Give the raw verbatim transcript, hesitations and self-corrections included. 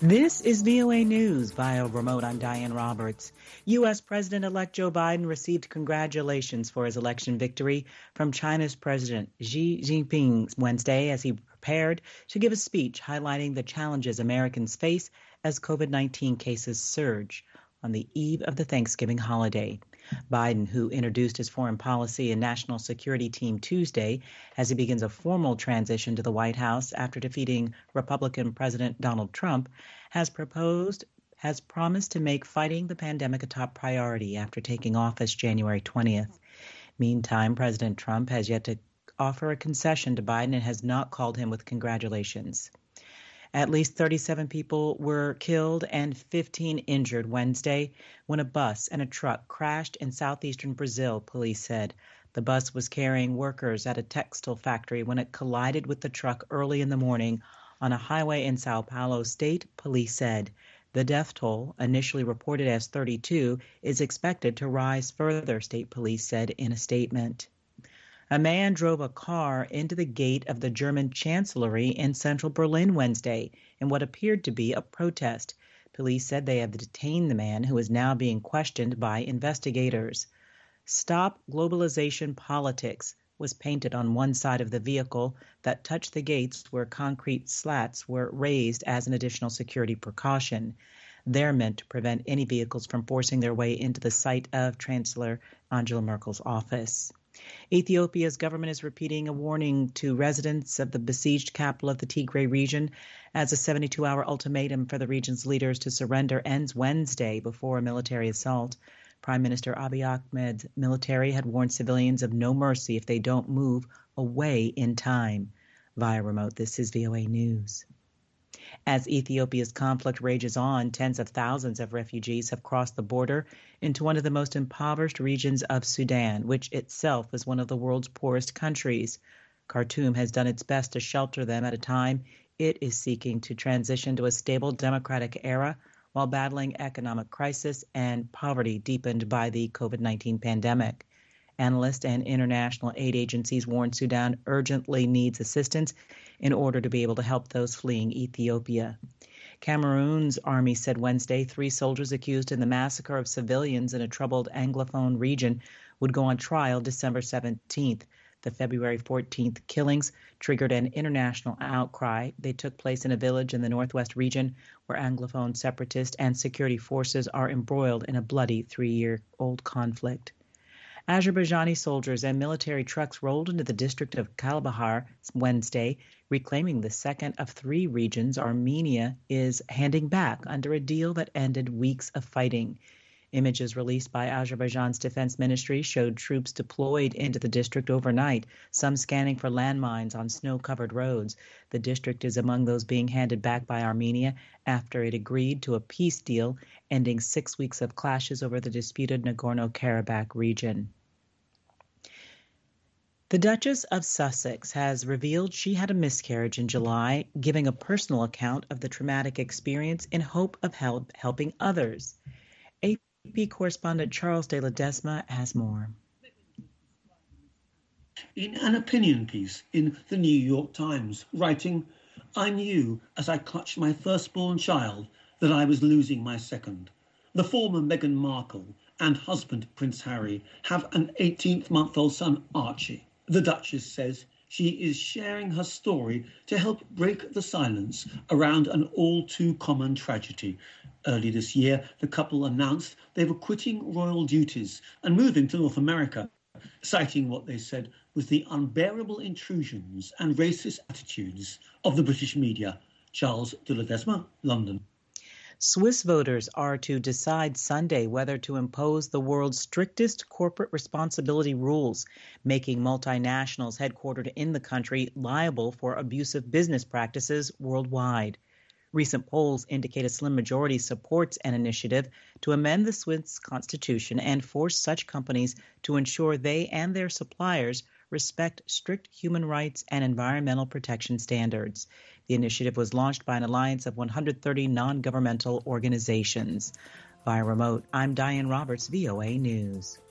This is V O A News via remote. I'm Diane Roberts. U S. President-elect Joe Biden received congratulations for his election victory from China's President Xi Jinping Wednesday as he prepared to give a speech highlighting the challenges Americans face as COVID nineteen cases surge on the eve of the Thanksgiving holiday. Biden, who introduced his foreign policy and national security team Tuesday as he begins a formal transition to the White House after defeating Republican President Donald Trump, has proposed, has promised to make fighting the pandemic a top priority after taking office January twentieth. Meantime, President Trump has yet to offer a concession to Biden and has not called him with congratulations. At least thirty-seven people were killed and fifteen injured Wednesday when a bus and a truck crashed in southeastern Brazil, police said. The bus was carrying workers at a textile factory when it collided with the truck early in the morning on a highway in Sao Paulo state, police said. The death toll, initially reported as thirty-two, is expected to rise further, state police said in a statement. A man drove a car into the gate of the German chancellery in central Berlin Wednesday in what appeared to be a protest. Police said they have detained the man, who is now being questioned by investigators. Stop Globalization Politics was painted on one side of the vehicle that touched the gates where concrete slats were raised as an additional security precaution. They're meant to prevent any vehicles from forcing their way into the site of Chancellor Angela Merkel's office. Ethiopia's government is repeating a warning to residents of the besieged capital of the Tigray region as a seventy-two hour ultimatum for the region's leaders to surrender ends Wednesday before a military assault. Prime Minister Abiy Ahmed's military had warned civilians of no mercy if they don't move away in time. Via remote, this is V O A News. As Ethiopia's conflict rages on, tens of thousands of refugees have crossed the border into one of the most impoverished regions of Sudan, which itself is one of the world's poorest countries. Khartoum has done its best to shelter them at a time it is seeking to transition to a stable democratic era while battling economic crisis and poverty deepened by the COVID nineteen pandemic. Analysts and international aid agencies warn Sudan urgently needs assistance in order to be able to help those fleeing Ethiopia. Cameroon's army said Wednesday three soldiers accused in the massacre of civilians in a troubled Anglophone region would go on trial December seventeenth. The February fourteenth killings triggered an international outcry. They took place in a village in the northwest region where Anglophone separatists and security forces are embroiled in a bloody three-year-old conflict. Azerbaijani soldiers and military trucks rolled into the district of Kalabahar Wednesday, reclaiming the second of three regions Armenia is handing back under a deal that ended weeks of fighting. Images released by Azerbaijan's defense ministry showed troops deployed into the district overnight, some scanning for landmines on snow-covered roads. The district is among those being handed back by Armenia after it agreed to a peace deal ending six weeks of clashes over the disputed Nagorno-Karabakh region. The Duchess of Sussex has revealed she had a miscarriage in July, giving a personal account of the traumatic experience in hope of help helping others. A P correspondent Charles de Ledesma has more. In an opinion piece in the New York Times, writing, "I knew as I clutched my firstborn child that I was losing my second. The former Meghan Markle and husband Prince Harry have an eighteen-month-old son, Archie. The Duchess says she is sharing her story to help break the silence around an all-too-common tragedy. Early this year, the couple announced they were quitting royal duties and moving to North America, citing what they said was the unbearable intrusions and racist attitudes of the British media. Charles de Ledesma, London. Swiss voters are to decide Sunday whether to impose the world's strictest corporate responsibility rules, making multinationals headquartered in the country liable for abusive business practices worldwide. Recent polls indicate a slim majority supports an initiative to amend the Swiss constitution and force such companies to ensure they and their suppliers respect strict human rights and environmental protection standards. The initiative was launched by an alliance of one hundred thirty non-governmental organizations. Via remote, I'm Diane Roberts, V O A News.